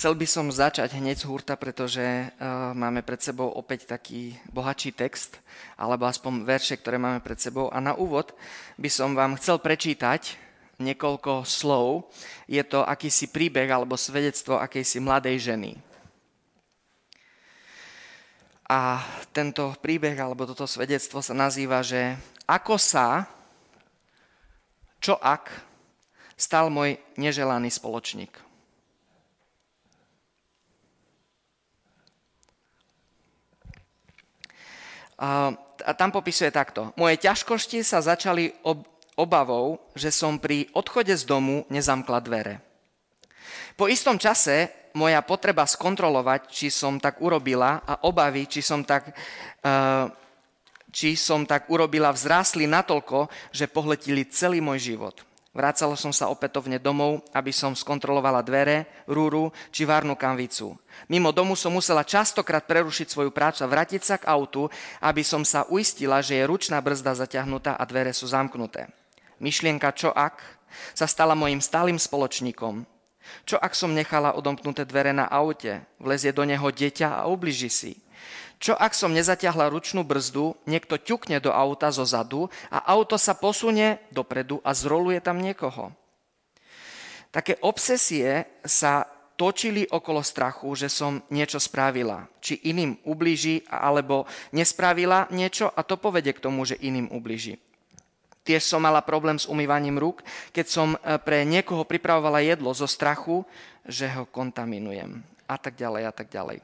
Chcel by som začať hneď z hurta, pretože máme pred sebou opäť taký bohatší text, alebo aspoň verše, ktoré máme pred sebou. A na úvod by som vám chcel prečítať niekoľko slov. Je to akýsi príbeh alebo svedectvo akejsi mladej ženy. A tento príbeh alebo toto svedectvo sa nazýva, že ako sa, čo ak, stal môj neželaný spoločník. A tam popisuje takto. Moje ťažkosti sa začali obavou, že som pri odchode z domu nezamkla dvere. Po istom čase moja potreba skontrolovať, či som tak urobila, a obavy, či som tak urobila, vzrástli natoľko, že pohletili celý môj život. Vracala som sa opätovne domov, aby som skontrolovala dvere, rúru či várnu kanvicu. Mimo domu som musela častokrát prerušiť svoju prácu a vrátiť sa k autu, aby som sa uistila, že je ručná brzda zaťahnutá a dvere sú zamknuté. Myšlienka čo ak sa stala mojim stálym spoločníkom. Čo ak som nechala odomknuté dvere na aute, vlezie do neho dieťa a ubliží si. Čo ak som nezatiahla ručnú brzdu, niekto ťukne do auta zo zadu a auto sa posunie dopredu a zroluje tam niekoho. Také obsesie sa točili okolo strachu, že som niečo spravila. Či iným ublíži, alebo nespravila niečo a to povedie k tomu, že iným ublíži. Tiež som mala problém s umývaním rúk, keď som pre niekoho pripravovala jedlo zo strachu, že ho kontaminujem. A tak ďalej, a tak ďalej.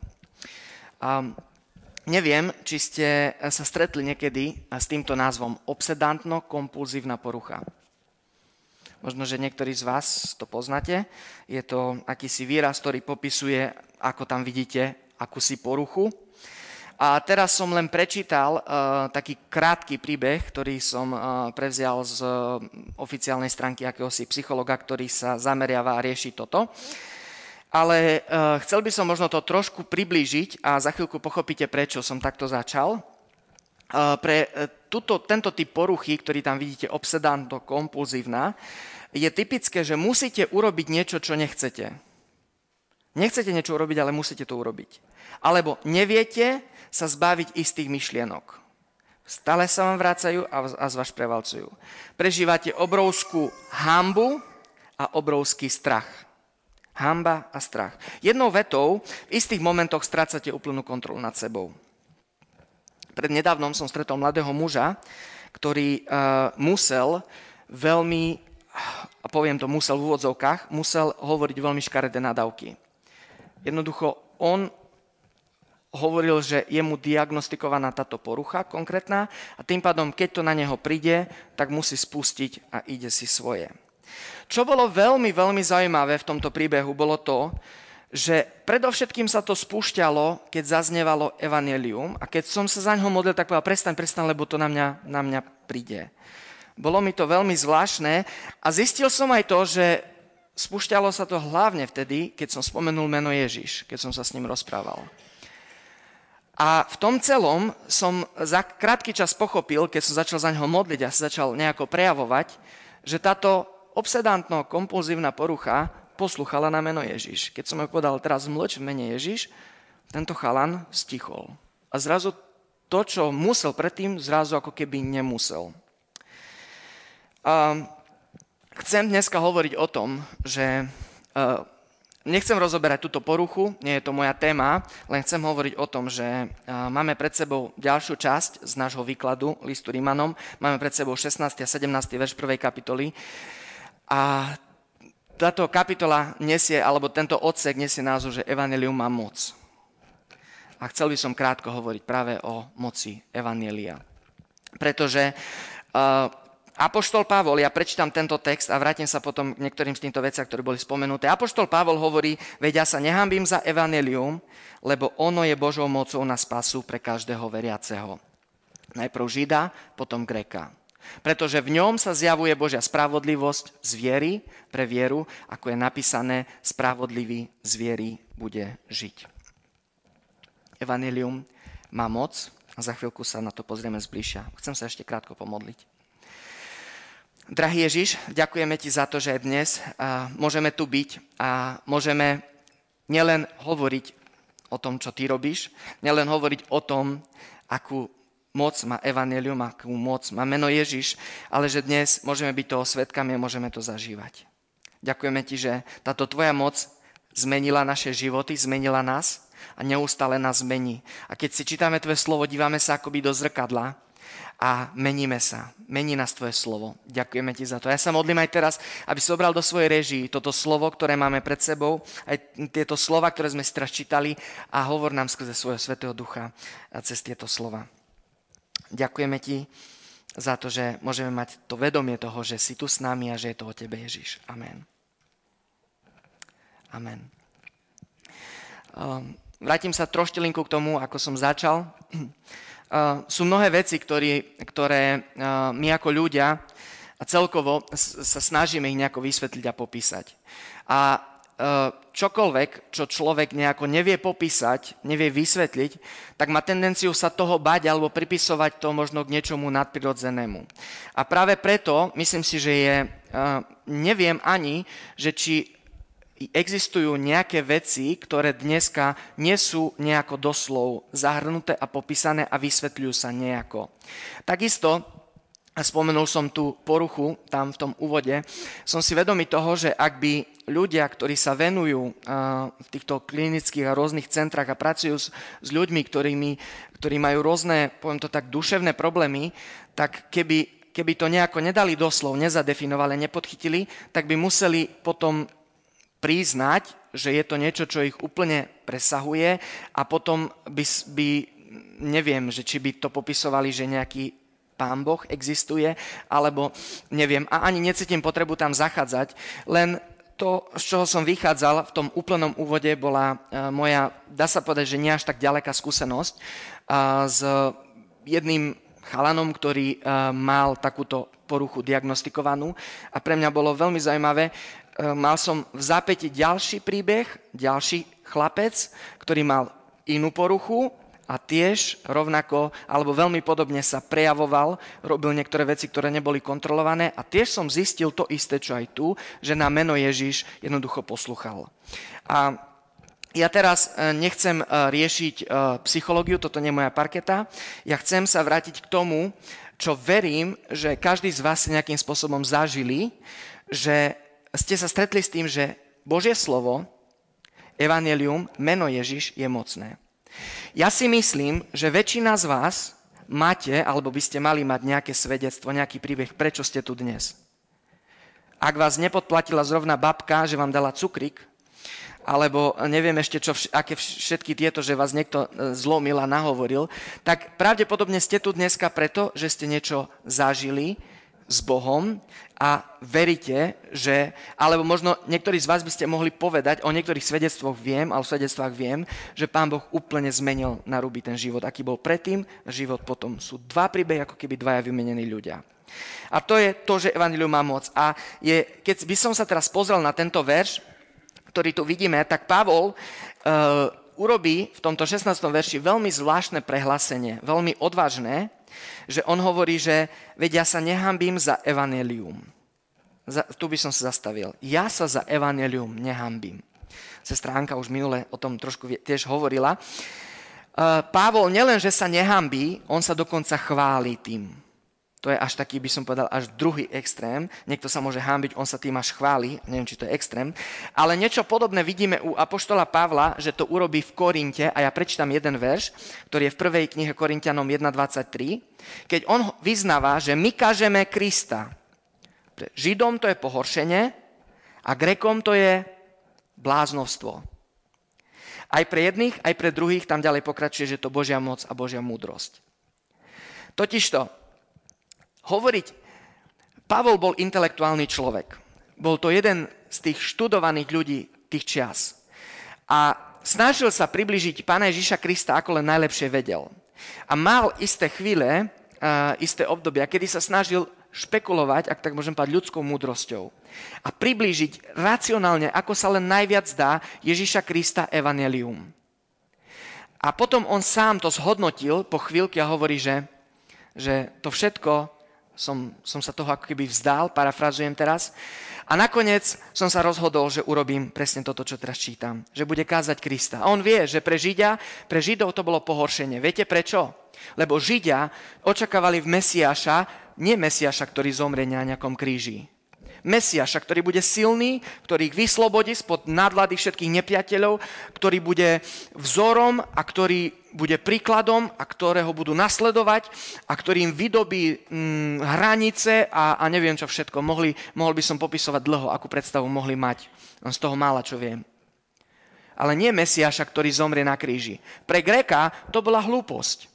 Neviem, či ste sa stretli niekedy s týmto názvom obsedantno-kompulzívna porucha. Možno, že niektorí z vás to poznáte. Je to akýsi výraz, ktorý popisuje, ako tam vidíte, akúsi poruchu. A teraz som len prečítal taký krátky príbeh, ktorý som prevzial z oficiálnej stránky akéhosi psychologa, ktorý sa zameriava a rieši toto. Ale chcel by som možno to trošku priblížiť a za chvíľku pochopíte, prečo som takto začal. Pre tento typ poruchy, ktorý tam vidíte, obsedanto-kompulzívna, je typické, že musíte urobiť niečo, čo nechcete. Nechcete niečo urobiť, ale musíte to urobiť. Alebo neviete sa zbaviť istých myšlienok. Stále sa vám vrácajú a z vás prevalcujú. Prežívate obrovskú hanbu a obrovský strach. Hanba a strach. Jednou vetou v istých momentoch strácate úplnú kontrolu nad sebou. Prednedávnom som stretol mladého muža, ktorý musel veľmi, a poviem to musel v úvodzovkách, musel hovoriť veľmi škaredé nadávky. Jednoducho on hovoril, že je mu diagnostikovaná táto porucha konkrétna a tým pádom, keď to na neho príde, tak musí spustiť a ide si svoje. Čo bolo veľmi, veľmi zaujímavé v tomto príbehu, bolo to, že predovšetkým sa to spúšťalo, keď zaznievalo evanjelium a keď som sa za ňoho modlil, tak povedal, prestaň, lebo to na mňa príde. Bolo mi to veľmi zvláštne a zistil som aj to, že spúšťalo sa to hlavne vtedy, keď som spomenul meno Ježiš, keď som sa s ním rozprával. A v tom celom som za krátky čas pochopil, keď som začal za ňoho modliť a sa začal nejako prejavovať, že táto obsedantno-kompulzívna porucha poslúchala na meno Ježiš. Keď som mu povedal, teraz mlč v mene Ježiš, tento chalan stichol. A zrazu to, čo musel predtým, zrazu ako keby nemusel. Chcem dneska hovoriť o tom, že nechcem rozoberať túto poruchu, nie je to moja téma, len chcem hovoriť o tom, že máme pred sebou ďalšiu časť z nášho výkladu listu Rímanom. Máme pred sebou 16. a 17. verš 1. kapitoly. A táto kapitola nesie, alebo tento odsek nesie názov, že evanjelium má moc. A chcel by som krátko hovoriť práve o moci evanjelia. Pretože apoštol Pavol, ja prečítam tento text a vrátim sa potom k niektorým z týchto veciach, ktoré boli spomenuté. Apoštol Pavol hovorí, veď ja sa nehanbím za evanjelium, lebo ono je Božou mocou na spasu pre každého veriaceho. Najprv Žida, potom Gréka. Pretože v ňom sa zjavuje Božia spravodlivosť z viery pre vieru, ako je napísané, spravodlivý z viery bude žiť. Evanjelium má moc a za chvíľku sa na to pozrieme zbližšia. Chcem sa ešte krátko pomodliť. Drahý Ježiš, ďakujeme ti za to, že dnes môžeme tu byť a môžeme nielen hovoriť o tom, čo ty robíš, nielen hovoriť o tom, akú moc má evanjelium, akú moc má meno Ježiš, ale že dnes môžeme byť toho svedkami a môžeme to zažívať. Ďakujeme ti, že táto tvoja moc zmenila naše životy, zmenila nás a neustále nás mení. A keď si čítame tvoje slovo, dívame sa akoby do zrkadla a meníme sa. Mení nás tvoje slovo. Ďakujeme ti za to. Ja sa modlím aj teraz, aby si zobral do svojej réžii toto slovo, ktoré máme pred sebou, aj tieto slova, ktoré sme si teraz čítali a hovor nám skrze svojho Svätého Ducha a cez tieto slova. Ďakujeme ti za to, že môžeme mať to vedomie toho, že si tu s nami a že je to o tebe, Ježiš. Amen. Amen. Vrátim sa troštilinku k tomu, ako som začal. Sú mnohé veci, ktoré my ako ľudia a celkovo sa snažíme ich nejako vysvetliť a popísať. A čokoľvek, čo človek nejako nevie popísať, nevie vysvetliť, tak má tendenciu sa toho bať alebo pripisovať to možno k niečomu nadprirodzenému. A práve preto, myslím si, že neviem ani, že či existujú nejaké veci, ktoré dneska nie sú nejako doslov zahrnuté a popísané a vysvetľujú sa nejako. Takisto, a spomenul som tú poruchu tam v tom úvode, som si vedomý toho, že ak by ľudia, ktorí sa venujú v týchto klinických a rôznych centrách a pracujú s ľuďmi, ktorí majú rôzne, poviem to tak, duševné problémy, tak keby to nejako nedali doslov, nezadefinovali, nepodchytili, tak by museli potom priznať, že je to niečo, čo ich úplne presahuje a potom by neviem, že či by to popisovali, že nejaký Pán Boh existuje, alebo neviem. A ani necítim potrebu tam zachádzať, len to, z čoho som vychádzal v tom úplnom úvode, bola moja, dá sa povedať, že nie až tak ďaleká skúsenosť s jedným chalanom, ktorý mal takúto poruchu diagnostikovanú a pre mňa bolo veľmi zaujímavé. Mal som v zápäti ďalší príbeh, ďalší chlapec, ktorý mal inú poruchu a tiež rovnako, alebo veľmi podobne sa prejavoval, robil niektoré veci, ktoré neboli kontrolované a tiež som zistil to isté, čo aj tu, že na meno Ježiš jednoducho poslúchal. A ja teraz nechcem riešiť psychológiu, toto nie je moja parketa, ja chcem sa vrátiť k tomu, čo verím, že každý z vás nejakým spôsobom zažili, že ste sa stretli s tým, že Božie slovo, evanjelium, meno Ježiš je mocné. Ja si myslím, že väčšina z vás máte, alebo by ste mali mať nejaké svedectvo, nejaký príbeh, prečo ste tu dnes. Ak vás nepodplatila zrovna babka, že vám dala cukrík, alebo neviem ešte, aké všetky tieto, že vás niekto zlomil a nahovoril, tak pravdepodobne ste tu dneska preto, že ste niečo zažili s Bohom a veríte, že, alebo možno niektorí z vás by ste mohli povedať, o niektorých svedectvách viem, že Pán Boh úplne zmenil na ruby ten život, aký bol predtým, život potom. Sú dva príbehy, ako keby dvaja vymenení ľudia. A to je to, že evanjelium má moc. A keď by som sa teraz pozrel na tento verš, ktorý tu vidíme, tak Pavol urobí v tomto 16. verši veľmi zvláštne prehlásenie, veľmi odvážne, že on hovorí, že veď ja sa nehanbím za evanjelium. Tu by som sa zastavil. Ja sa za evanjelium nehanbím. Sestra Anka už minule o tom trošku tiež hovorila. Pavol nielen, že sa nehanbí, on sa dokonca chváli tým. To je až taký, by som povedal, až druhý extrém. Niekto sa môže hanbiť, on sa tým až chváli. Neviem, či to je extrém. Ale niečo podobné vidíme u apoštola Pavla, že to urobí v Korinte. A ja prečítam jeden verš, ktorý je v prvej knihe Korinťanom 1.23. Keď on vyznáva, že my kážeme Krista. Pre Židom to je pohoršenie a Grékom to je bláznovstvo. Aj pre jedných, aj pre druhých tam ďalej pokračuje, že to Božia moc a Božia múdrosť. Totižto, Pavol bol intelektuálny človek. Bol to jeden z tých študovaných ľudí tých čias. A snažil sa priblížiť Pána Ježiša Krista, ako len najlepšie vedel. A mal isté chvíle, isté obdobia, kedy sa snažil špekulovať, ak tak môžem povedať, ľudskou múdrosťou. A priblížiť racionálne, ako sa len najviac dá, Ježiša Krista evanjelium. A potom on sám to zhodnotil po chvíľke a hovorí, že to všetko som sa toho ako keby vzdal, parafrazujem teraz, A nakoniec som sa rozhodol, že urobím presne toto, čo teraz čítam. Že bude kázať Krista. A on vie, že pre Židov to bolo pohoršenie. Viete prečo? Lebo Židia očakávali v Mesiáša, nie Mesiáša, ktorý zomrie na nejakom kríži. Mesiáša, ktorý bude silný, ktorý ich vyslobodí spod nadvlády všetkých nepriateľov, ktorý bude vzorom a ktorý bude príkladom a ktorého budú nasledovať a ktorý im vydobí hranice a neviem čo všetko. Mohol by som popisovať dlho, akú predstavu mohli mať. Z toho mála, čo viem. Ale nie Mesiáša, ktorý zomrie na kríži. Pre Gréka to bola hlúposť.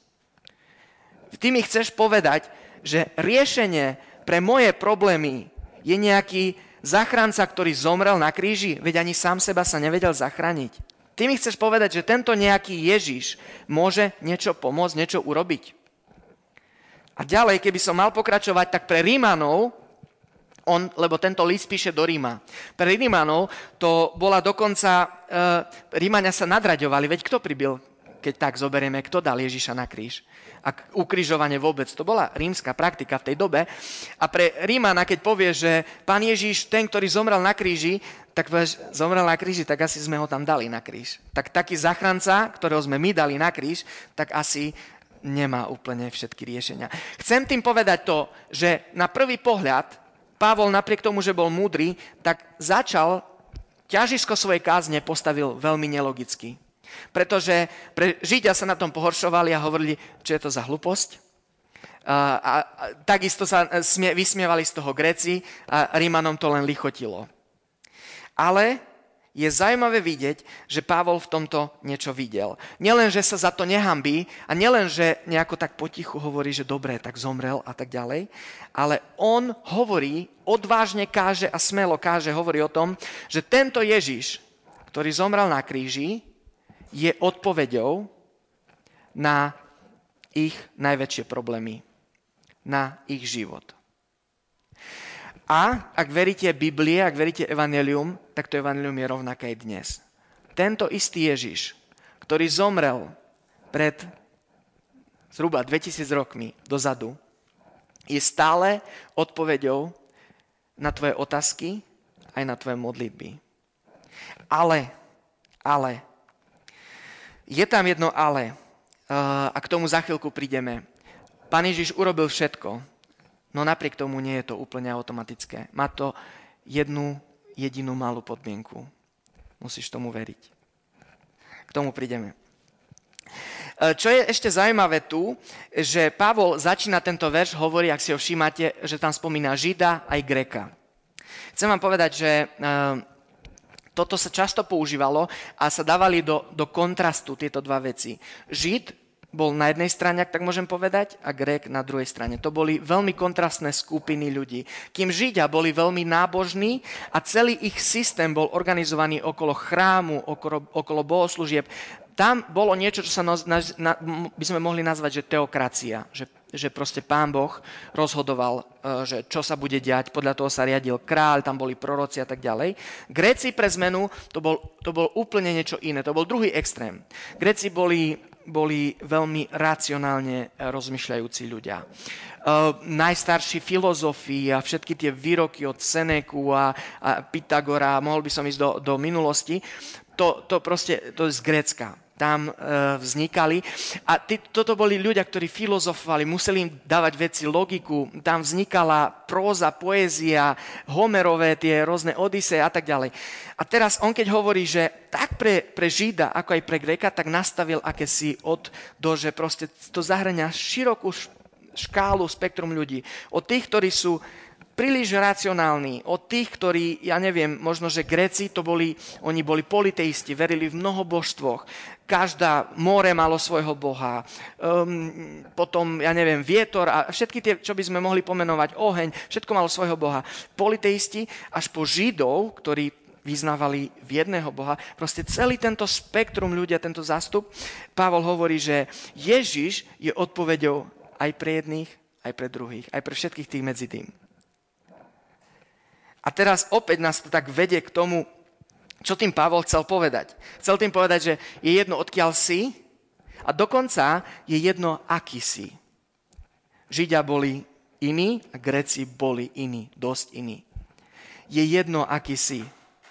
Ty mi chceš povedať, že riešenie pre moje problémy je nejaký záchranca, ktorý zomrel na kríži, veď ani sám seba sa nevedel zachrániť. Ty mi chceš povedať, že tento nejaký Ježiš môže niečo pomôcť, niečo urobiť. A ďalej, keby som mal pokračovať, tak pre Rímanov, lebo tento list píše do Ríma, pre Rímanov to bola dokonca, Rímania sa nadraďovali, veď kto pribil, keď tak zoberieme, kto dal Ježiša na kríž? A ukrižovanie vôbec. To bola rímska praktika v tej dobe. A pre Rímana, keď povie, že Pán Ježiš, ten, ktorý zomrel na kríži, tak zomrel na kríži, tak asi sme ho tam dali na kríž. Tak taký záchranca, ktorého sme my dali na kríž, tak asi nemá úplne všetky riešenia. Chcem tým povedať to, že na prvý pohľad Pavol, napriek tomu, že bol múdry, tak ťažisko svojej kázne postavil veľmi nelogicky. Pretože Židia sa na tom pohoršovali a hovorili, čo je to za hlúposť. A takisto sa vysmievali z toho Gréci a Rímanom to len lichotilo. Ale je zaujímavé vidieť, že Pavol v tomto niečo videl. Nielen, že sa za to nehanbí a nielen, že nejako tak potichu hovorí, že dobre, tak zomrel a tak ďalej, ale on hovorí, odvážne káže a smelo káže, hovorí o tom, že tento Ježiš, ktorý zomrel na kríži, je odpoveďou na ich najväčšie problémy, na ich život. A ak veríte Biblie, ak veríte Evangelium, tak to Evangelium je rovnaké aj dnes. Tento istý Ježiš, ktorý zomrel pred zhruba 2000 rokmi dozadu, je stále odpoveďou na tvoje otázky aj na tvoje modlitby. Ale je tam jedno ale a k tomu za chvíľku prídeme. Pán Ježiš urobil všetko, no napriek tomu nie je to úplne automatické. Má to jednu jedinú malú podmienku. Musíš tomu veriť. K tomu prídeme. Čo je ešte zaujímavé tu, že Pavol začína tento verš, hovorí, ak si ho všímate, že tam spomína Žida aj Gréka. Chcem vám povedať, že toto sa často používalo a sa dávali do kontrastu tieto dva veci. Žid bol na jednej strane, ak tak môžem povedať, a Grék na druhej strane. To boli veľmi kontrastné skupiny ľudí. Kým Židia boli veľmi nábožní a celý ich systém bol organizovaný okolo chrámu, okolo bohoslúžieb, tam bolo niečo, čo sa by sme mohli nazvať, že teokracia, že proste Pán Boh rozhodoval, že čo sa bude diať, podľa toho sa riadil kráľ, tam boli proroci a tak ďalej. Gréci pre zmenu, to bol úplne niečo iné, to bol druhý extrém. Gréci boli veľmi racionálne rozmýšľajúci ľudia. Najstarší filozofii a všetky tie výroky od Seneku a Pythagora, mohol by som ísť do minulosti, to je z Grécka. Tam vznikali. A toto boli ľudia, ktorí filozofovali, museli im dávať veci logiku. Tam vznikala próza, poézia, Homerové, tie rôzne Odyseje a tak ďalej. A teraz on keď hovorí, že tak pre Žida, ako aj pre Gréka, tak nastavil akési že proste to zahrania širokú škálu, spektrum ľudí. Od tých, ktorí sú príliš racionálni, od tých, ktorí, ja neviem, možno, že Gréci oni boli politeisti, verili v mnoho božstvoch. Každá more malo svojho boha, potom, ja neviem, vietor a všetky tie, čo by sme mohli pomenovať, oheň, všetko malo svojho boha. Politeisti až po Židov, ktorí vyznávali v jedného boha. Proste celý tento spektrum ľudia, tento zástup, Pavol hovorí, že Ježiš je odpoveďou aj pre jedných, aj pre druhých, aj pre všetkých tých medzi tým. A teraz opäť nás to tak vedie k tomu, čo tým Pavol chcel povedať. Chcel tým povedať, že je jedno, odkiaľ si, a dokonca je jedno, aký si. Židia boli iní a Gréci boli iní, dosť iní. je jedno, aký si.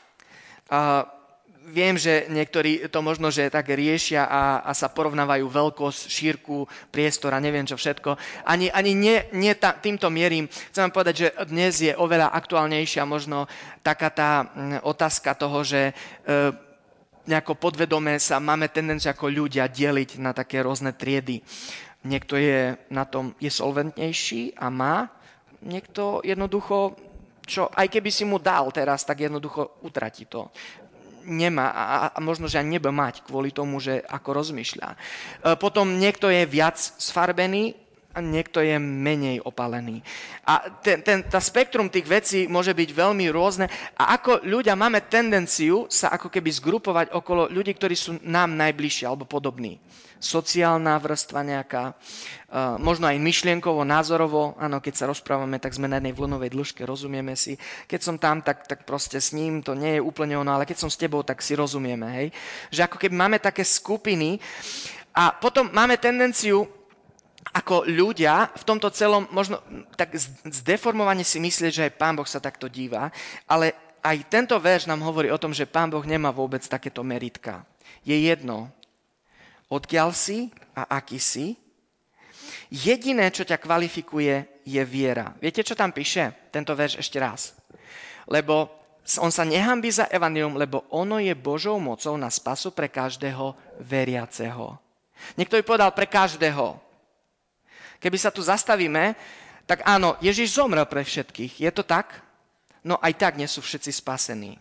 Viem, že niektorí to možno, že tak riešia a sa porovnávajú veľkosť, šírku, priestor a neviem čo všetko. Ani nie týmto mierim. Chcem vám povedať, že dnes je oveľa aktuálnejšia možno taká tá otázka toho, že nejako podvedome sa máme tendenciu ako ľudia deliť na také rôzne triedy. Niekto je na tom je solventnejší a má, niekto jednoducho, čo aj keby si mu dal teraz, tak jednoducho utratí to. Nemá a možno, že ani nebude mať kvôli tomu, že ako rozmýšľa. Potom niekto je viac sfarbený a niekto je menej opalený. A tá spektrum tých vecí môže byť veľmi rôzne a ako ľudia máme tendenciu sa ako keby zgrupovať okolo ľudí, ktorí sú nám najbližší alebo podobní. Sociálna vrstva nejaká, možno aj myšlienkovo, názorovo. Áno, keď sa rozprávame, tak sme na jednej vlnovej dĺžke, rozumieme si. Keď som tam, tak proste s ním to nie je úplne ono, ale keď som s tebou, tak si rozumieme. Hej? Že ako keby máme také skupiny a potom máme tendenciu ako ľudia v tomto celom možno tak zdeformovane si myslieť, že aj Pán Boh sa takto díva, ale aj tento verš nám hovorí o tom, že Pán Boh nemá vôbec takéto meritka. Je jedno, odkiaľ si a aký si. Jediné, čo ťa kvalifikuje, je viera. Viete, čo tam píše? Tento verš ešte raz. Lebo on sa nehanbí za evanjelium, lebo ono je Božou mocou na spasu pre každého veriaceho. Niekto by povedal pre každého. Keby sa tu zastavíme, tak áno, Ježiš zomrel pre všetkých. Je to tak? No aj tak nie sú všetci spasení.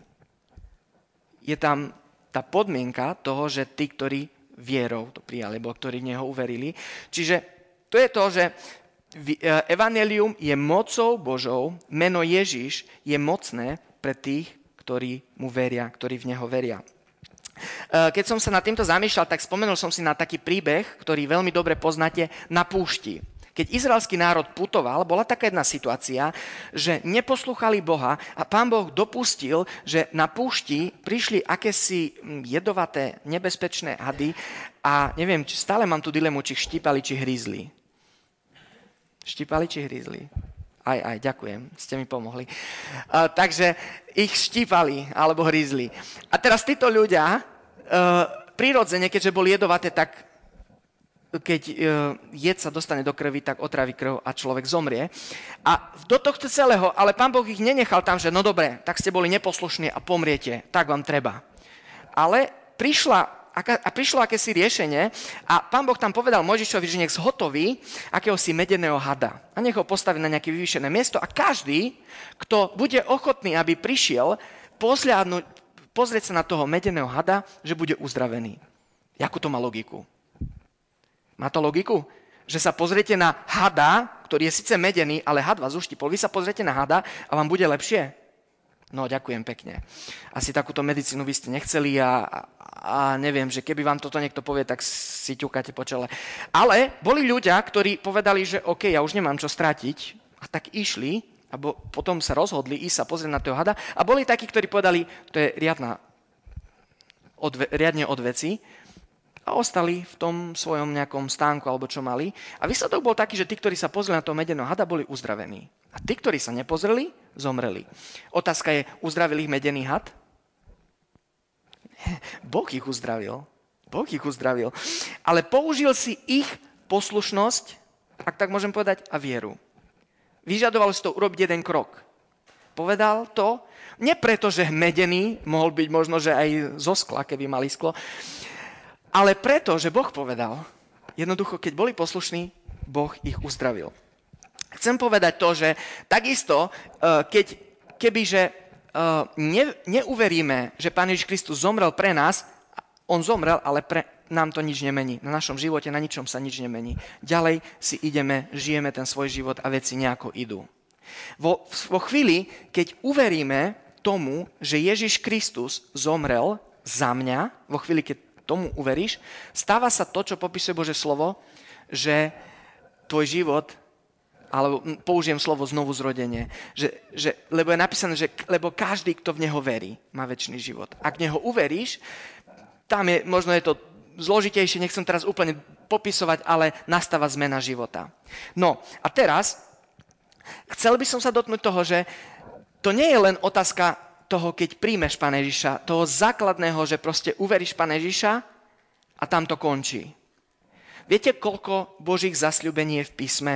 Je tam tá podmienka toho, že tí, ktorí vierou to prijali, alebo ktorí v neho uverili. Čiže to je to, že evanjelium je mocou Božou, meno Ježiš je mocné pre tých, ktorí mu veria, ktorí v neho veria. Keď som sa nad týmto zamýšľal, tak spomenul som si na taký príbeh, ktorý veľmi dobre poznáte, na púšti. Keď izraelský národ putoval, bola taká jedna situácia, že neposlúchali Boha a Pán Boh dopustil, že na púšti prišli akési jedovaté, nebezpečné hady a neviem, či stále mám tú dilemu, či štípali, či hryzli. Štípali, či hryzli? Aj, ďakujem, ste mi pomohli. Takže ich štípali alebo hryzli. A teraz títo ľudia, prirodzene, keďže boli jedovaté, tak keď jed sa dostane do krvi, tak otraví krv a človek zomrie. A do tohto celého, ale Pán Boh ich nenechal tam, že no dobre, tak ste boli neposlušní a pomriete, tak vám treba. Ale prišlo akési riešenie a Pán Boh tam povedal Mojžišovi, že nech zhotoví akéhosi medeného hada a nech ho postaví na nejaké vyvýšené miesto a každý, kto bude ochotný, aby prišiel pozrieť sa na toho medeného hada, že bude uzdravený. Jakú to má logiku? Má to logiku? Že sa pozriete na hada, ktorý je síce medený, ale had vás uštipol. Vy sa pozriete na hada a vám bude lepšie? No, ďakujem pekne. Asi takúto medicínu by ste nechceli a neviem, že keby vám toto niekto povie, tak si ťukáte po čele. Ale boli ľudia, ktorí povedali, že OK, ja už nemám čo stratiť a tak išli a potom sa rozhodli ísť sa pozrieť na toho hada a boli takí, ktorí povedali, to je riadne od veci, a ostali v tom svojom nejakom stánku alebo čo mali. A výsledok bol taký, že tí, ktorí sa pozreli na toho medeného hada, boli uzdravení. A tí, ktorí sa nepozreli, zomreli. Otázka je, uzdravil ich medený had? Boh ich uzdravil. Boh ich uzdravil. Ale použil si ich poslušnosť, ak tak môžem povedať, a vieru. Vyžadovalo si to urobiť jeden krok. Povedal to, nie preto, že medený, mohol byť možno, že aj zo skla, keby mali sklo, ale preto, že Boh povedal, jednoducho, keď boli poslušní, Boh ich uzdravil. Chcem povedať to, že takisto, kebyže neuveríme, že Pán Ježiš Kristus zomrel pre nás, on zomrel, ale nám to nič nemení. Na našom živote, na ničom sa nič nemení. Ďalej si žijeme ten svoj život a veci nejako idú. Vo chvíli, keď uveríme tomu, že Ježiš Kristus zomrel za mňa, vo chvíli, keď tomu uveríš, stáva sa to, čo popisuje Božie slovo, že tvoj život, alebo použijem slovo znovu zrodenie, lebo je napísané, že lebo každý, kto v neho verí, má večný život. Ak v neho uveríš, tam je, možno je to zložitejšie, nechcem teraz úplne popisovať, ale nastáva zmena života. No a teraz chcel by som sa dotknúť toho, že to nie je len otázka toho, keď príjmeš Pána Ježiša, toho základného, že proste uveríš Pána Ježiša a tam to končí. Viete, koľko Božích zasľúbení je v písme?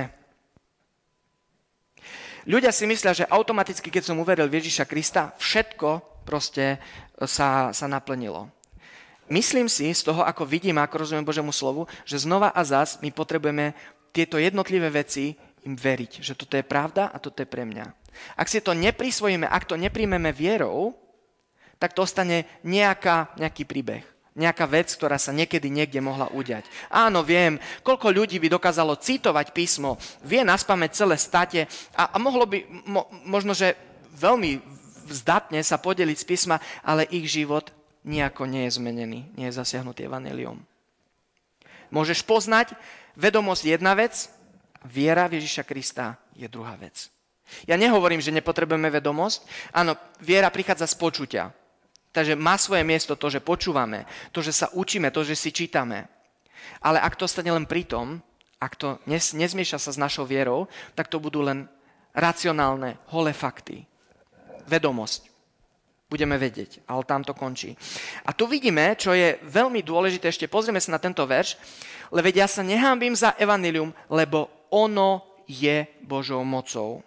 Ľudia si myslia, že automaticky, keď som uveril v Ježiša Krista, všetko proste sa naplnilo. Myslím si z toho, ako vidím, ako rozumiem Božiemu slovu, že znova a zas my potrebujeme tieto jednotlivé veci im veriť, že toto je pravda a toto je pre mňa. Ak si to neprisvojíme, ak to nepríjmeme vierou, tak to ostane nejaký príbeh. Nejaká vec, ktorá sa niekedy niekde mohla udiať. Áno, viem, koľko ľudí by dokázalo citovať písmo, vie naspamäť celé state a mohlo by možno, že veľmi vzdatne sa podeliť z písma, ale ich život nejako nie je zmenený, nie je zasiahnutý evanjeliom. Môžeš poznať vedomosť jedna vec, viera v Ježiša Krista je druhá vec. Ja nehovorím, že nepotrebujeme vedomosť. Áno, viera prichádza z počutia. Takže má svoje miesto to, že počúvame, to, že sa učíme, to, že si čítame. Ale ak to stane len pri tom, ak to nezmieša sa s našou vierou, tak to budú len racionálne, holé fakty. Vedomosť. Budeme vedieť, ale tam to končí. A tu vidíme, čo je veľmi dôležité, ešte pozrieme sa na tento verš, lebo ja sa nehanbím za evanjelium, lebo ono je Božou mocou.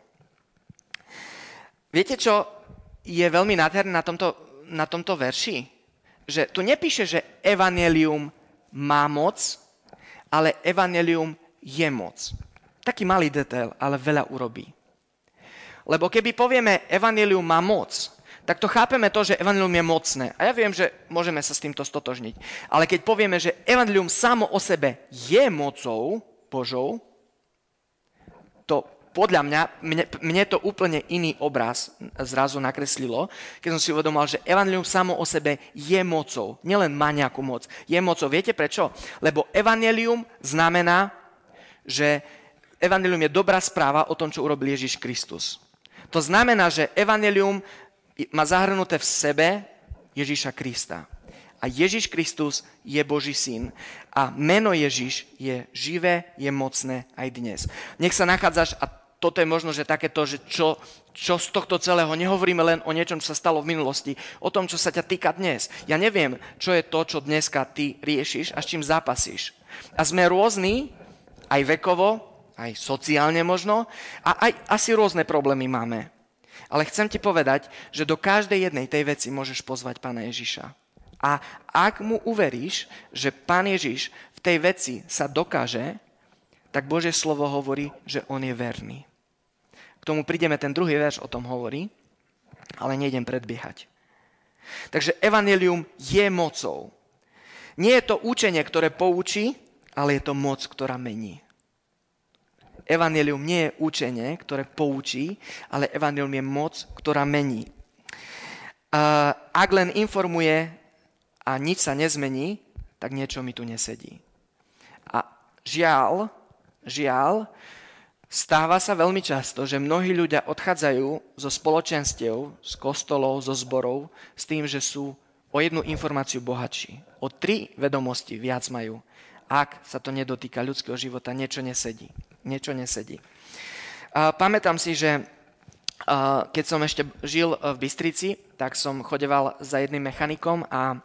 Viete, čo je veľmi nádherné na tomto verši? Že tu nepíše, že evanjelium má moc, ale evanjelium je moc. Taký malý detail, ale veľa urobí. Lebo keby povieme evanjelium má moc, tak to chápeme to, že evanjelium je mocné. A ja viem, že môžeme sa s týmto stotožniť. Ale keď povieme, že evanjelium samo o sebe je mocou Božou, to podľa mne to úplne iný obraz zrazu nakreslilo, keď som si uvedomil, že evanjelium samo o sebe je mocou. Nielen má nejakú moc, je mocou. Viete prečo? Lebo evanjelium znamená, že evanjelium je dobrá správa o tom, čo urobil Ježiš Kristus. To znamená, že evanjelium má zahrnuté v sebe Ježiša Krista. A Ježiš Kristus je Boží syn. A meno Ježiš je živé, je mocné aj dnes. Nech sa nachádzaš, a toto je možno, že takéto, že čo z tohto celého, nehovoríme len o niečom, čo sa stalo v minulosti, o tom, čo sa ťa týka dnes. Ja neviem, čo je to, čo dneska ty riešiš a s čím zápasíš. A sme rôzni, aj vekovo, aj sociálne možno, a aj asi rôzne problémy máme. Ale chcem ti povedať, že do každej jednej tej veci môžeš pozvať Pána Ježiša. A ak mu uveríš, že Pán Ježiš v tej veci sa dokáže, tak Božie slovo hovorí, že on je verný. K tomu prídeme, ten druhý verš o tom hovorí, ale nejdem predbiehať. Takže evanjelium je mocou. Nie je to učenie, ktoré poučí, ale je to moc, ktorá mení. Evanjelium nie je učenie, ktoré poučí, ale evanjelium je moc, ktorá mení. Ak len informuje a nič sa nezmení, tak niečo mi tu nesedí. A žiaľ, stáva sa veľmi často, že mnohí ľudia odchádzajú zo spoločenstiev, z kostolov, zo zborov s tým, že sú o jednu informáciu bohatší. O 3 vedomosti viac majú. Ak sa to nedotýka ľudského života, niečo nesedí. Pamätám si, že keď som ešte žil v Bystrici, tak som chodeval za jedným mechanikom a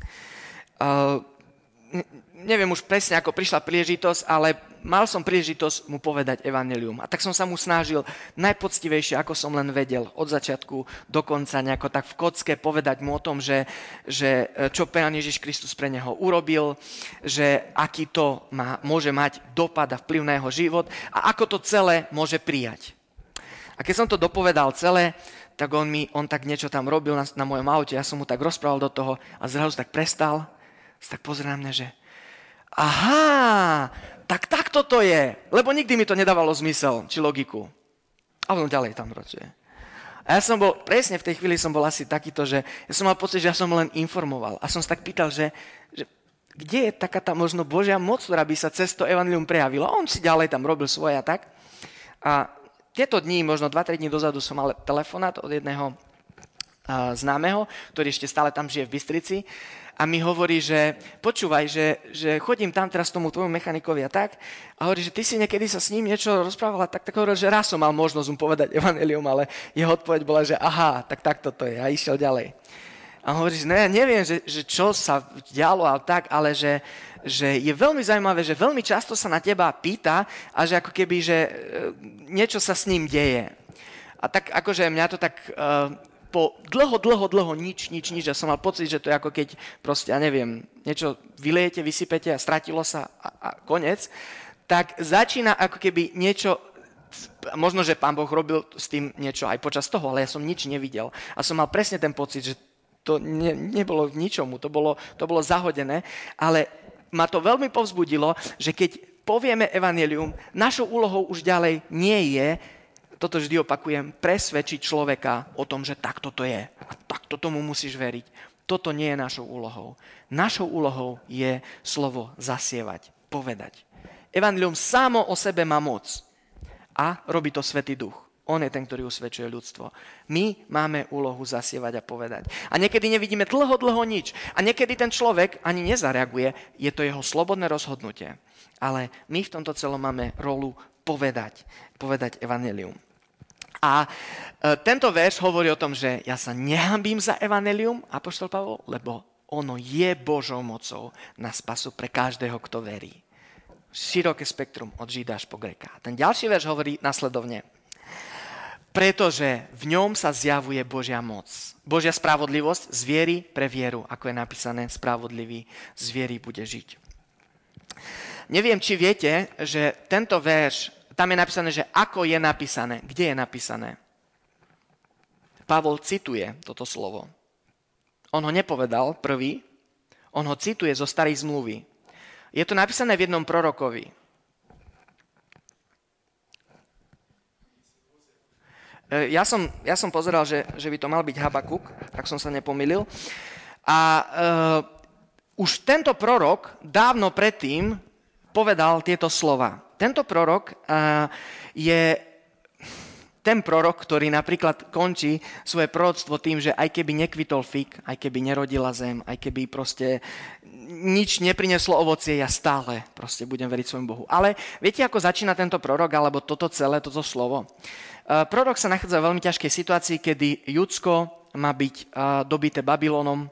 neviem už presne, ako prišla príležitosť, ale mal som príležitosť mu povedať evanjelium. A tak som sa mu snažil najpoctivejšie, ako som len vedel, od začiatku do konca nejako tak v kocke povedať mu o tom, že čo Pán Ježiš Kristus pre neho urobil, že aký to môže mať dopad a vplyv na jeho život a ako to celé môže prijať. A keď som to dopovedal celé, tak on tak niečo tam robil na mojom aute, ja som mu tak rozprával do toho a zrazu tak prestal, tak pozrie na mňa, že aha, tak toto je, lebo nikdy mi to nedávalo zmysel, či logiku. A on ďalej tam pracuje. A ja som bol, presne v tej chvíli som bol asi takýto, že ja som mal pocit, že ja som len informoval. A som sa tak pýtal, že kde je taká tá možno Božia moc, ktorá by sa cez to evanjelium prejavila. On si ďalej tam robil svoje a tak. A tieto dni, možno 2-3 dní dozadu som mal telefonát od jedného známeho, ktorý ešte stále tam žije v Bystrici. a mi hovorí, že počúvaj, že chodím tam teraz tomu tvojmu mechanikovi a tak, a hovorí, že ty si niekedy sa s ním niečo rozprávala, tak hovoril, že raz som mal možnosť mu povedať evanjelium, ale jeho odpoveď bola, že aha, tak takto to je, a išiel ďalej. A hovorí, že no ja neviem, že čo sa dialo a tak, ale že je veľmi zaujímavé, že veľmi často sa na teba pýta a že ako keby, že niečo sa s ním deje. A tak akože mňa to tak po dlho nič, že som mal pocit, že to je ako keď proste, ja neviem, niečo vyliete, vysypete a stratilo sa a konec, tak začína ako keby niečo, možno, že Pán Boh robil s tým niečo aj počas toho, ale ja som nič nevidel. A som mal presne ten pocit, že to nebolo k ničomu, to bolo zahodené, ale ma to veľmi povzbudilo, že keď povieme evanjelium, našou úlohou už ďalej nie je, toto vždy opakujem, presvedčiť človeka o tom, že takto to je. A takto tomu musíš veriť. Toto nie je našou úlohou. Našou úlohou je slovo zasievať, povedať. Evanjelium samo o sebe má moc a robí to Svätý Duch. On je ten, ktorý usvedčuje ľudstvo. My máme úlohu zasievať a povedať. A niekedy nevidíme dlho nič. A niekedy ten človek ani nezareaguje. Je to jeho slobodné rozhodnutie. Ale my v tomto celom máme rolu povedať evanjelium. A tento verš hovorí o tom, že ja sa nehanbím za evanjelium, apoštol Pavol, lebo ono je Božou mocou na spasu pre každého, kto verí. Široké spektrum od Žida až po Gréka. Ten ďalší verš hovorí nasledovne. Pretože v ňom sa zjavuje Božia moc. Božia spravodlivosť z viery pre vieru, ako je napísané, spravodlivý z viery bude žiť. Neviem, či viete, že tento verš, tam je napísané, že ako je napísané. Kde je napísané? Pavol cituje toto slovo. On ho nepovedal prvý, on ho cituje zo starej zmluvy. Je to napísané v jednom prorokovi. Ja som pozeral, že by to mal byť Habakuk, tak som sa nepomýlil. A už tento prorok dávno predtým povedal tieto slova. Tento prorok je ten prorok, ktorý napríklad končí svoje proroctvo tým, že aj keby nekvitol fig, aj keby nerodila zem, aj keby proste nič neprineslo ovocie, ja stále proste budem veriť svojmu Bohu. Ale viete, ako začína tento prorok, alebo toto slovo? Prorok sa nachádza v veľmi ťažkej situácii, kedy Judsko má byť dobité Babylónom,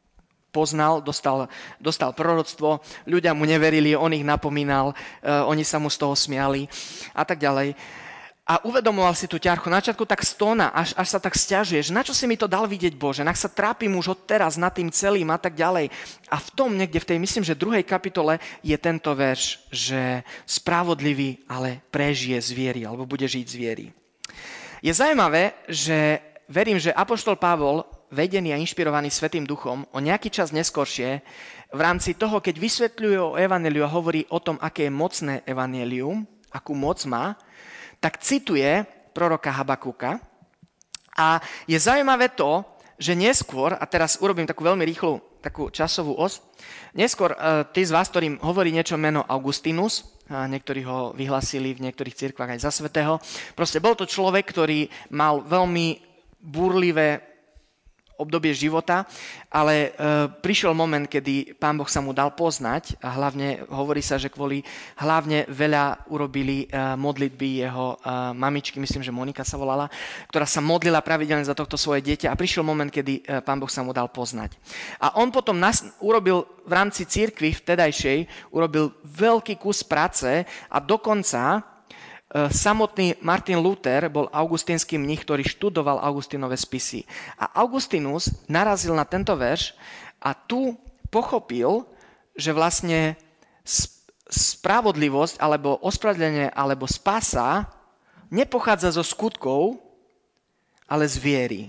dostal proroctvo, ľudia mu neverili, on ich napomínal, oni sa mu z toho smiali a tak ďalej. A uvedomoval si tú ťarchu. Na začiatku tak stóna, až sa tak sťažuje, že na čo si mi to dal vidieť, Bože? Nech sa trápim už od teraz nad tým celým a tak ďalej. A v tom niekde, v tej, myslím, že 2. kapitole je tento verš, že spravodlivý, ale prežije z viery, alebo bude žiť z viery. Je zaujímavé, že verím, že apoštol Pavol, vedený a inšpirovaný Svätým Duchom, o nejaký čas neskoršie, v rámci toho, keď vysvetľuje o evanjeliu a hovorí o tom, aké je mocné evanjelium, akú moc má, tak cituje proroka Habakuka. A je zaujímavé to, že neskôr, a teraz urobím takú veľmi rýchlu takú časovú os, neskôr tí z vás, ktorým hovorí niečo meno Augustinus, a niektorí ho vyhlasili v niektorých cirkvách aj za svätého, proste bol to človek, ktorý mal veľmi búrlivé obdobie života, ale prišiel moment, kedy Pán Boh sa mu dal poznať a hlavne hovorí sa, že hlavne veľa urobili modlitby jeho mamičky, myslím, že Monika sa volala, ktorá sa modlila pravidelne za tohto svoje dieťa a prišiel moment, kedy Pán Boh sa mu dal poznať. A on potom urobil v rámci cirkvi vtedajšej, urobil veľký kus práce a dokonca samotný Martin Luther bol augustínsky mních, ktorý študoval Augustínove spisy. A Augustinus narazil na tento verš a tu pochopil, že vlastne spravodlivosť, alebo ospravedlnenie, alebo spása nepochádza zo skutkov, ale z viery.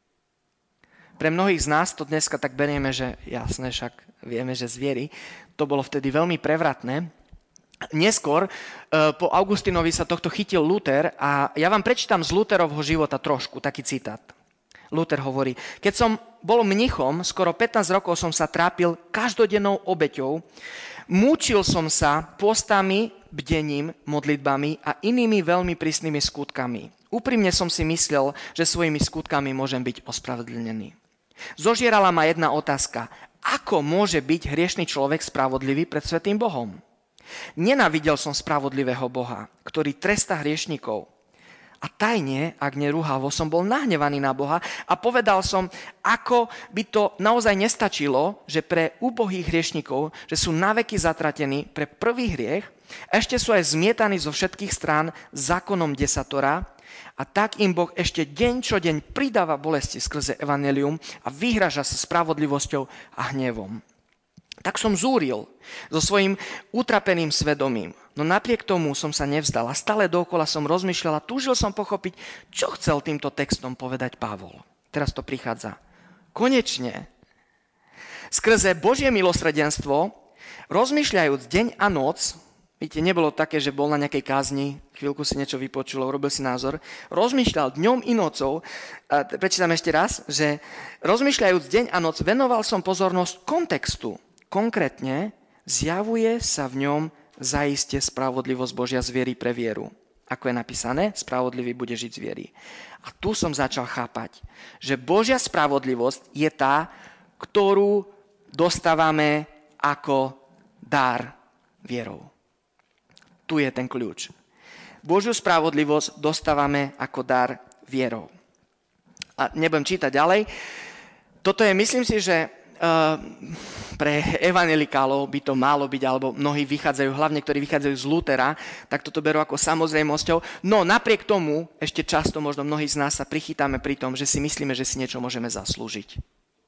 Pre mnohých z nás to dneska tak berieme, že jasné, však vieme, že z viery. To bolo vtedy veľmi prevratné. Neskôr po Augustinovi sa tohto chytil Luther a ja vám prečítam z Lutherovho života trošku, taký citát. Luther hovorí, keď som bol mnichom, skoro 15 rokov som sa trápil každodennou obeťou, múčil som sa postami, bdením, modlitbami a inými veľmi prísnymi skutkami. Úprimne som si myslel, že svojimi skutkami môžem byť ospravedlnený. Zožierala ma jedna otázka. Ako môže byť hriešný človek spravodlivý pred svätým Bohom? Nenávidel som spravodlivého Boha, ktorý trestá hriešnikov. A tajne, ak nerúhavo, som bol nahnevaný na Boha a povedal som, ako by to naozaj nestačilo, že pre úbohých hriešnikov, že sú naveky zatratení pre prvý hriech, ešte sú aj zmietaní zo všetkých strán zákonom desatora, a tak im Boh ešte deň čo deň pridáva bolesti skrze evanjelium a vyhraža sa spravodlivosťou a hnevom. Tak som zúril so svojím utrapeným svedomím, no napriek tomu som sa nevzdal a stále dookola som rozmýšľal a túžil som pochopiť, čo chcel týmto textom povedať Pavol. Teraz to prichádza. Konečne, skrze Božie milosrdenstvo, rozmýšľajúc deň a noc, viete, nebolo také, že bol na nejakej kázni, chvíľku si niečo vypočul, urobil si názor. Rozmýšľal dňom i nocou, prečítam ešte raz, že rozmýšľajúc deň a noc, venoval som pozornosť kontextu. Konkrétne, zjavuje sa v ňom zaiste spravodlivosť Božia z viery pre vieru. Ako je napísané, spravodlivý bude žiť z viery. A tu som začal chápať, že Božia spravodlivosť je tá, ktorú dostávame ako dar vierou. Tu je ten kľúč. Božiu spravodlivosť dostávame ako dar vierou. A nebudem čítať ďalej. Toto je, myslím si, že pre evanjelikálov by to malo byť, alebo mnohí vychádzajú, hlavne ktorí vychádzajú z Lutera, tak toto berú ako samozrejmosťou. No napriek tomu, ešte často možno mnohí z nás sa prichytáme pri tom, že si myslíme, že si niečo môžeme zaslúžiť.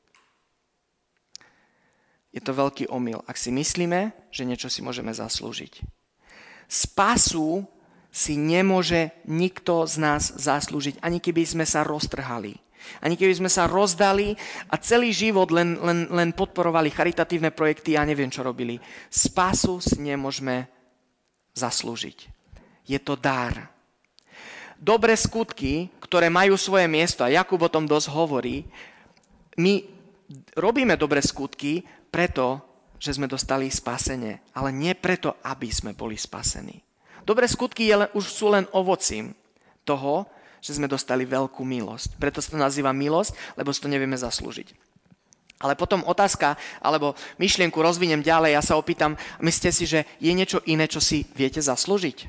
Je to veľký omyl, ak si myslíme, že niečo si môžeme zaslúžiť. Spasu si nemôže nikto z nás zaslúžiť, ani keby sme sa roztrhali. Ani keby sme sa rozdali a celý život len podporovali charitatívne projekty a neviem, čo robili. Spasu si nemôžeme zaslúžiť. Je to dar. Dobré skutky, ktoré majú svoje miesto, a Jakub o tom dosť hovorí, my robíme dobré skutky preto, že sme dostali spasenie, ale nie preto, aby sme boli spasení. Dobré skutky už sú len ovocím toho, že sme dostali veľkú milosť. Preto sa to nazýva milosť, lebo si to nevieme zaslúžiť. Ale potom otázka, alebo myšlienku rozviniem ďalej, ja sa opýtam, myslíte si, že je niečo iné, čo si viete zaslúžiť?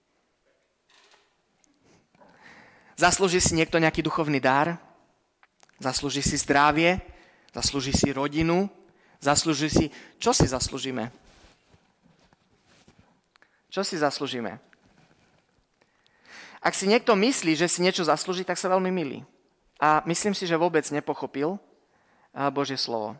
Zaslúži si niekto nejaký duchovný dar? Zaslúži si zdravie? Zaslúži si rodinu? Zaslúži si... Čo si zaslúžime? Čo si zaslúžime? Ak si niekto myslí, že si niečo zaslúži, tak sa veľmi mýli. A myslím si, že vôbec nepochopil Božie slovo.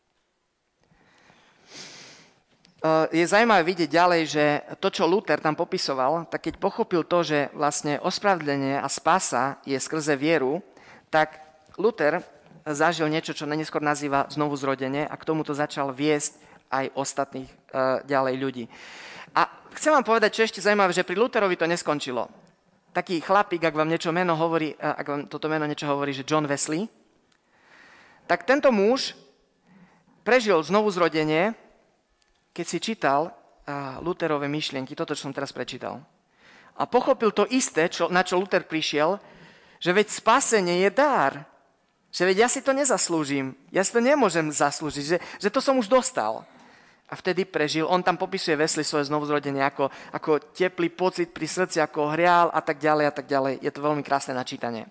Je zaujímavé vidieť ďalej, že to, čo Luther tam popisoval, tak keď pochopil to, že vlastne ospravedlnenie a spása je skrze vieru, tak Luther zažil niečo, čo neskôr nazýva znovuzrodenie a k tomuto začal viesť aj ostatných ďalej ľudí. A chcem vám povedať, čo ešte zaujímavé, že pri Lutherovi to neskončilo. Taký chlapík, ak vám niečo meno hovorí, ak vám toto meno niečo hovorí, že John Wesley, tak tento muž prežil znovuzrodenie, keď si čítal Lutherové myšlienky, toto, čo som teraz prečítal. A pochopil to isté, na čo Luther prišiel, že veď spasenie je dar. Že veď ja si to nezaslúžim, ja si to nemôžem zaslúžiť, že to som už dostal. A vtedy prežil, on tam popisuje Wesley svoje znovuzrodenie ako teplý pocit pri srdci, ako hrial a tak ďalej a tak ďalej. Je to veľmi krásne načítanie.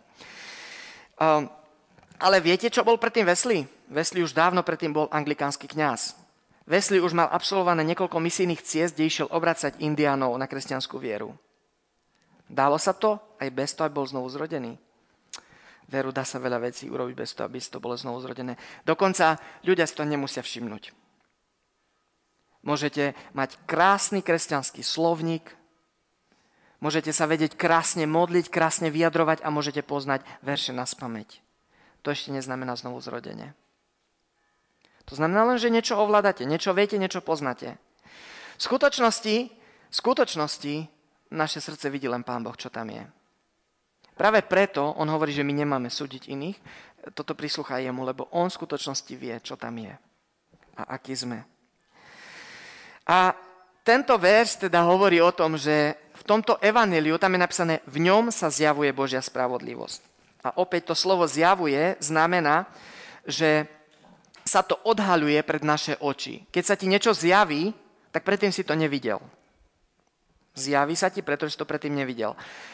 Ale viete, čo bol predtým Wesley? Wesley už dávno predtým bol anglikánsky kňaz. Wesley už mal absolvované niekoľko misijných ciest, kde išiel obracať indiánov na kresťanskú vieru. Dalo sa to aj bez toho, aby bol znovuzrodený? Veru, dá sa veľa vecí urobiť bez toho, aby to bolo znovuzrodené. Dokonca ľudia si to nemusia všimnúť. Môžete mať krásny kresťanský slovník, môžete sa vedieť krásne modliť, krásne vyjadrovať a môžete poznať verše naspamäť. To ešte neznamená znovuzrodenie. To znamená len, že niečo ovládate, niečo viete, niečo poznáte. V skutočnosti naše srdce vidí len Pán Boh, čo tam je. Práve preto on hovorí, že my nemáme súdiť iných. Toto prislúcha jemu, lebo on v skutočnosti vie, čo tam je a aký sme. A tento verš teda hovorí o tom, že v tomto evanjeliu, tam je napísané, v ňom sa zjavuje Božia spravodlivosť. A opäť to slovo zjavuje znamená, že sa to odhaľuje pred naše oči. Keď sa ti niečo zjaví, tak predtým si to nevidel. Zjaví sa ti, pretože si to predtým nevidel.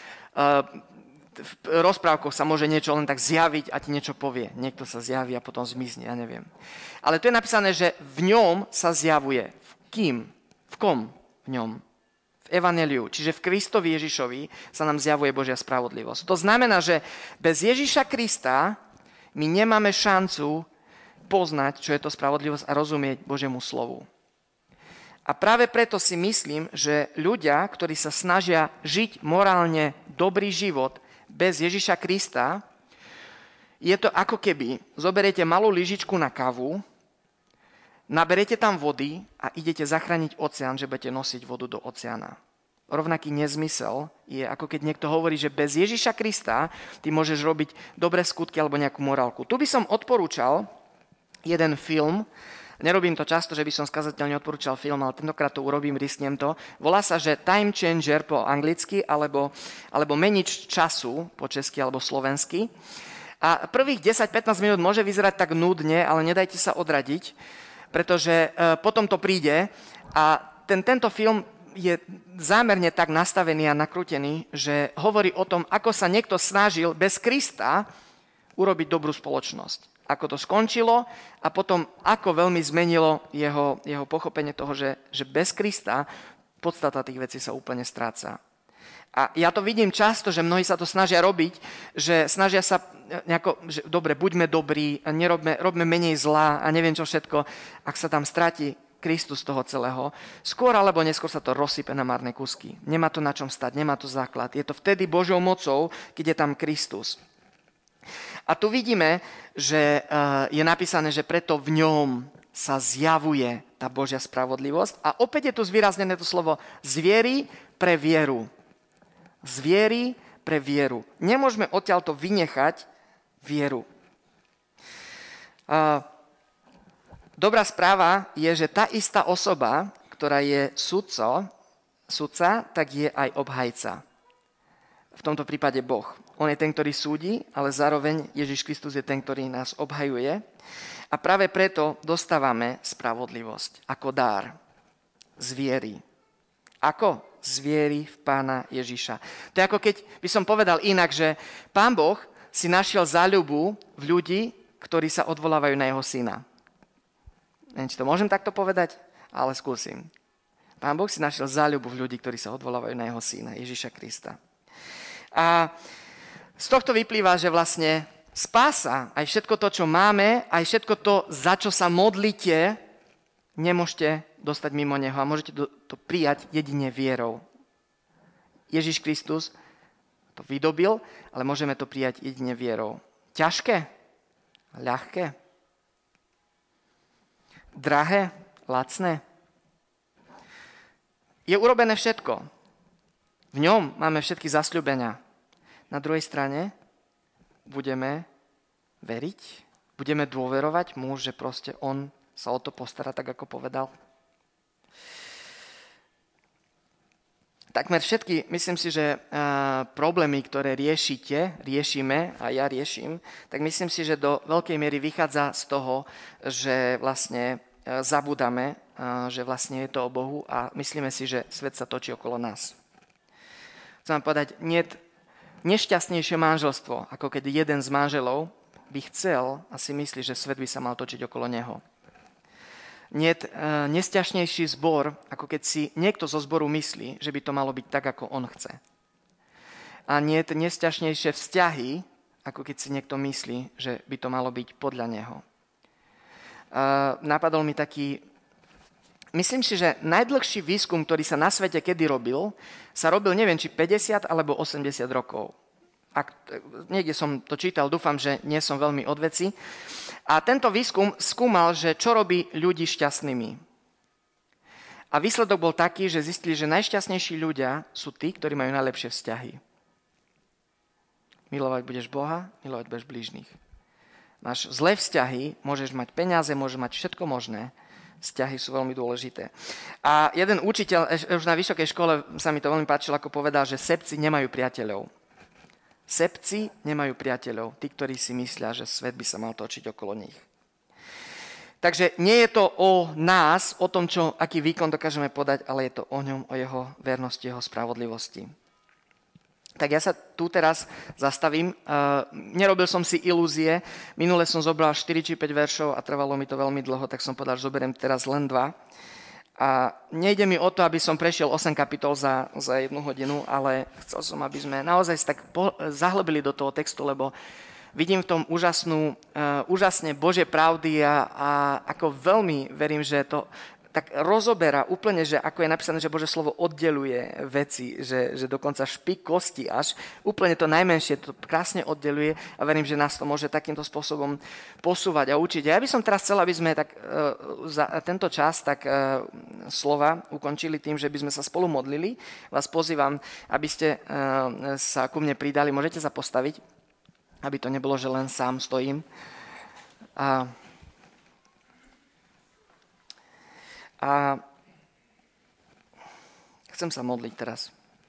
V rozprávkoch sa môže niečo len tak zjaviť a ti niečo povie. Niekto sa zjaví a potom zmizne, ja neviem. Ale tu je napísané, že v ňom sa zjavuje. V kým? V kom? V ňom. V evanjeliu, čiže v Kristovi Ježišovi sa nám zjavuje Božia spravodlivosť. To znamená, že bez Ježiša Krista my nemáme šancu poznať, čo je to spravodlivosť a rozumieť Božiemu slovu. A práve preto si myslím, že ľudia, ktorí sa snažia žiť morálne dobrý život bez Ježiša Krista, je to ako keby zoberiete malú lyžičku na kavu, naberete tam vody a idete zachrániť oceán, že budete nosiť vodu do oceána. Rovnaký nezmysel je, ako keď niekto hovorí, že bez Ježiša Krista ty môžeš robiť dobré skutky alebo nejakú morálku. Tu by som odporúčal jeden film. Nerobím to často, že by som skazateľne odporúčal film, ale tentokrát to urobím, risknem to. Volá sa, že Time Changer po anglicky, alebo Menič času po česky alebo slovensky. A prvých 10-15 minút môže vyzerať tak nudne, ale nedajte sa odradiť, pretože potom to príde. A tento film je zámerne tak nastavený a nakrútený, že hovorí o tom, ako sa niekto snažil bez Krista urobiť dobrú spoločnosť. Ako to skončilo a potom ako veľmi zmenilo jeho pochopenie toho, že bez Krista podstata tých vecí sa úplne stráca. A ja to vidím často, že mnohí sa to snažia robiť, že snažia sa nejako, že dobre, buďme dobrí, robme menej zla a neviem čo všetko, ak sa tam stráti Kristus toho celého. Skôr alebo neskôr sa to rozsype na marné kusky. Nemá to na čom stať, nemá to základ. Je to vtedy Božou mocou, keď je tam Kristus. A tu vidíme, že je napísané, že preto v ňom sa zjavuje tá Božia spravodlivosť. A opäť je tu zvýraznené to slovo z viery pre vieru. Z viery pre vieru. Nemôžeme odtiaľto vynechať vieru. Dobrá správa je, že tá istá osoba, ktorá je sudca, tak je aj obhajca. V tomto prípade Boh. On je ten, ktorý súdi, ale zároveň Ježiš Kristus je ten, ktorý nás obhajuje. A práve preto dostávame spravodlivosť ako dar z viery. Ako? Z viery v Pána Ježiša. To je ako keď by som povedal inak, že Pán Boh si našiel záľubu v ľudí, ktorí sa odvolávajú na jeho syna. Neviem, či to môžem takto povedať, ale skúsim. Pán Boh si našiel záľubu v ľudí, ktorí sa odvolávajú na jeho syna, Ježiša Krista. A z tohto vyplýva, že vlastne spása, aj všetko to, čo máme, aj všetko to, za čo sa modlíte, nemôžete dostať mimo neho a môžete to prijať jedine vierou. Ježiš Kristus to vydobil, ale môžeme to prijať jedine vierou. Ťažké? Ľahké? Drahé? Lacné? Je urobené všetko. V ňom máme všetky zasľúbenia. Na druhej strane budeme veriť, budeme dôverovať mu, že proste on sa o to postará, tak ako povedal. Takmer všetky, myslím si, že problémy, ktoré riešime a ja riešim, tak myslím si, že do veľkej miery vychádza z toho, že vlastne zabúdame, že vlastne je to o Bohu a myslíme si, že svet sa točí okolo nás. Chcem vám povedať, nešťastnejšie manželstvo, ako keď jeden z manželov by chcel a si myslí, že svet by sa mal točiť okolo neho. Nesťažnejší zbor, ako keď si niekto zo zboru myslí, že by to malo byť tak, ako on chce. A nesťažnejšie vzťahy, ako keď si niekto myslí, že by to malo byť podľa neho. Napadol mi taký. Myslím si, že najdlhší výskum, ktorý sa na svete kedy robil, sa robil neviem, či 50 alebo 80 rokov. Niekde som to čítal, dúfam, že nie som veľmi od veci. A tento výskum skúmal, že čo robí ľudí šťastnými. A výsledok bol taký, že zistili, že najšťastnejší ľudia sú tí, ktorí majú najlepšie vzťahy. Milovať budeš Boha, milovať budeš blížnych. Máš zlé vzťahy, môžeš mať peniaze, môžeš mať všetko možné. Vzťahy sú veľmi dôležité. A jeden učiteľ už na vysokej škole sa mi to veľmi páčilo, ako povedal, že sebci nemajú priateľov. Sebci nemajú priateľov, tí, ktorí si myslia, že svet by sa mal točiť okolo nich. Takže nie je to o nás, o tom, aký výkon dokážeme podať, ale je to o ňom, o jeho vernosti, jeho spravodlivosti. Tak ja sa tu teraz zastavím. Nerobil som si ilúzie. Minule som zobral 4 či 5 veršov a trvalo mi to veľmi dlho, tak som povedal, že zoberiem teraz len 2. A nejde mi o to, aby som prešiel 8 kapitol za 1 hodinu, ale chcel som, aby sme naozaj tak zahlbili do toho textu, lebo vidím v tom úžasne Božie pravdy a ako veľmi verím, že to tak rozoberá úplne, že ako je napísané, že Božie slovo oddeluje veci, že dokonca špik kosti až, úplne to najmenšie to krásne oddeluje a verím, že nás to môže takýmto spôsobom posúvať a učiť. Ja by som teraz chcel, aby sme tak za tento čas tak slova ukončili tým, že by sme sa spolu modlili. Vás pozývam, aby ste sa ku mne pridali. Môžete sa postaviť, aby to nebolo, že len sám stojím. A chcem sa modliť teraz.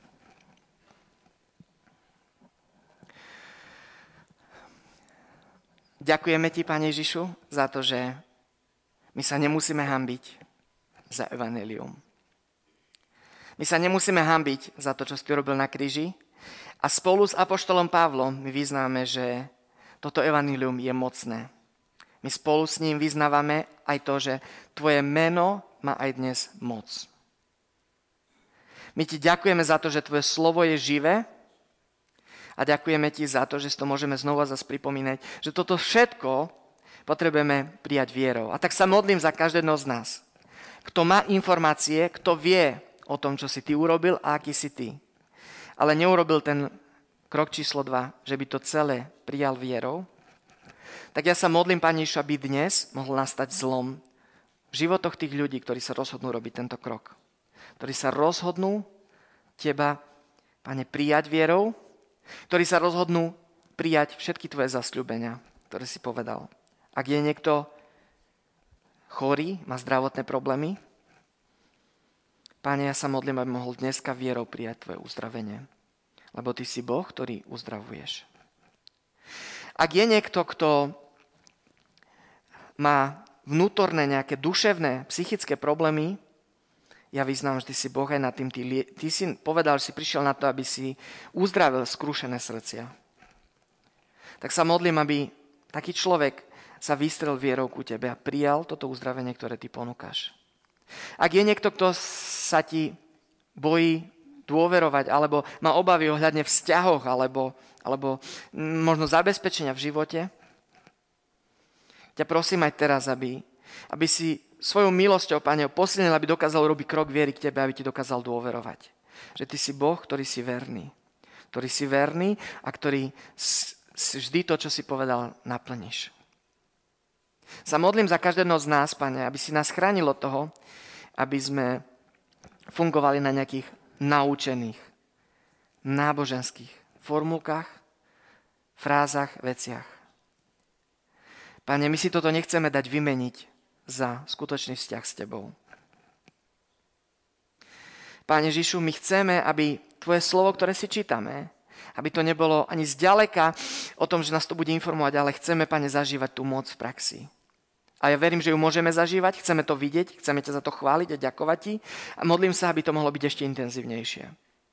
Ďakujeme ti, Pane Ježišu, za to, že my sa nemusíme hanbiť za evanjelium. My sa nemusíme hanbiť za to, čo si robil na kríži. A spolu s apoštolom Pavlom my vyznáme, že toto evanjelium je mocné. My spolu s ním vyznávame aj to, že tvoje meno má aj dnes moc. My ti ďakujeme za to, že tvoje slovo je živé a ďakujeme ti za to, že si to môžeme znova zase pripomínať, že toto všetko potrebujeme prijať vierou. A tak sa modlím za každého z nás. Kto má informácie, kto vie o tom, čo si ty urobil a aký si ty, ale neurobil ten krok číslo 2, že by to celé prijal vierou, tak ja sa modlím, Pane Ježišu, aby dnes mohol nastať zlom v životoch tých ľudí, ktorí sa rozhodnú robiť tento krok. Ktorí sa rozhodnú teba, Pane, prijať vierou, ktorí sa rozhodnú prijať všetky tvoje zasľúbenia, ktoré si povedal. Ak je niekto chorý, má zdravotné problémy, Pane, ja sa modlím, aby mohol dneska vierou prijať tvoje uzdravenie. Lebo ty si Boh, ktorý uzdravuješ. Ak je niekto, kto má vnútorné nejaké duševné, psychické problémy, ja vyznám, že ty si Boh aj nad tým. Ty si povedal, že si prišiel na to, aby si uzdravil skrúšené srdcia. Tak sa modlím, aby taký človek sa vystrel vierou ku tebe a prijal toto uzdravenie, ktoré ty ponúkaš. Ak je niekto, kto sa ti bojí dôverovať, alebo má obavy ohľadne vzťahoch, alebo možno zabezpečenia v živote, ťa prosím aj teraz, aby si svojou milosťou, Pane, posilnil, aby dokázal robiť krok viery k tebe, aby ti dokázal dôverovať. Že ty si Boh, ktorý si verný. Ktorý si verný a ktorý vždy to, čo si povedal, naplníš. Sa modlím za každého z nás, Pane, aby si nás chránil od toho, aby sme fungovali na nejakých naučených, náboženských formulkách, frázach, veciach. Pane, my si toto nechceme dať vymeniť za skutočný vzťah s tebou. Pane Ježišu, my chceme, aby tvoje slovo, ktoré si čítame, aby to nebolo ani zďaleka o tom, že nás to bude informovať, ale chceme, Pane, zažívať tú moc v praxi. A ja verím, že ju môžeme zažívať, chceme to vidieť, chceme ťa za to chváliť a ďakovať ti a modlím sa, aby to mohlo byť ešte intenzívnejšie.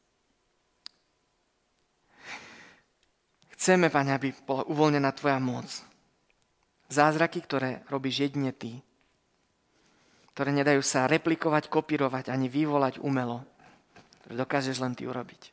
Chceme, Pane, aby bola uvoľnená tvoja moc. Zázraky, ktoré robíš jedine ty. Ktoré nedajú sa replikovať, kopírovať, ani vyvolať umelo. Ktoré dokážeš len ty urobiť.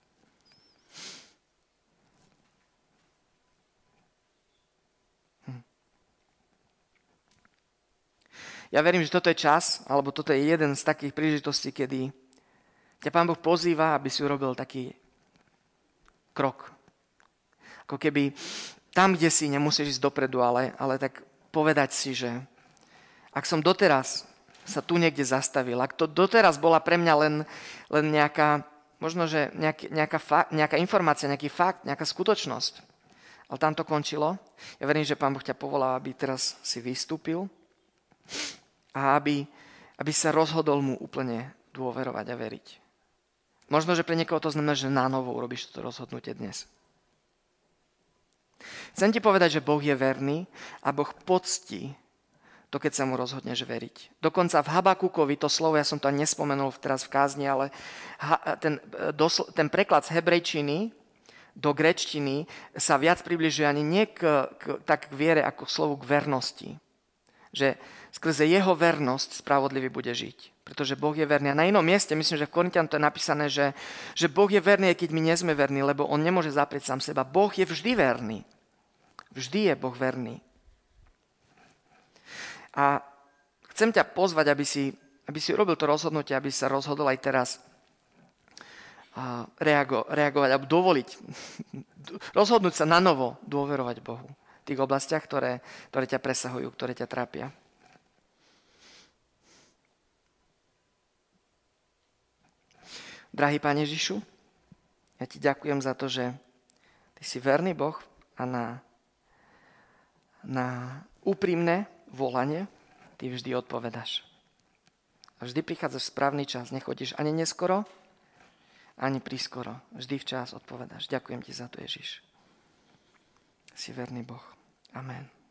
Ja verím, že toto je čas, alebo toto je jeden z takých príležitostí, kedy ťa Pán Boh pozýva, aby si urobil taký krok. Ako keby tam, kde si, nemusíš ísť dopredu, ale tak povedať si, že ak som doteraz sa tu niekde zastavil, ak to doteraz bola pre mňa len nejaká, možno, že nejaká informácia, nejaký fakt, nejaká skutočnosť, ale tam to končilo. Ja verím, že Pán Boh ťa povolá, aby teraz si vystúpil a aby sa rozhodol mu úplne dôverovať a veriť. Možno, že pre niekoho to znamená, že na novo urobíš toto rozhodnutie dnes. Chcem ti povedať, že Boh je verný a Boh poctí to keď sa mu rozhodneš veriť. Dokonca v Habakukovi, to slovo, ja som to ani nespomenul teraz v kázni, ale ten preklad z hebrejčiny do gréčtiny sa viac približuje ani nie tak k viere, ako k slovu k vernosti. Že skrze jeho vernosť spravodlivý bude žiť. Pretože Boh je verný. A na inom mieste, myslím, že v Korinťanom to je napísané, že Boh je verný, aj keď my nie sme verní, lebo on nemôže zaprieť sám seba. Boh je vždy verný. Vždy je Boh verný. A chcem ťa pozvať, aby si urobil to rozhodnutie, aby sa rozhodol aj teraz reagovať, alebo dovoliť, rozhodnúť sa na novo dôverovať Bohu v tých oblastiach, ktoré ťa presahujú, ktoré ťa trápia. Drahý Pane Ježišu, ja ti ďakujem za to, že ty si verný Boh a na úprimné volanie ty vždy odpovedáš. A vždy prichádzaš v správny čas, nechodíš ani neskoro, ani prískoro. Vždy včas odpovedáš. Ďakujem ti za to, Ježiš. Si verný Boh. Amen.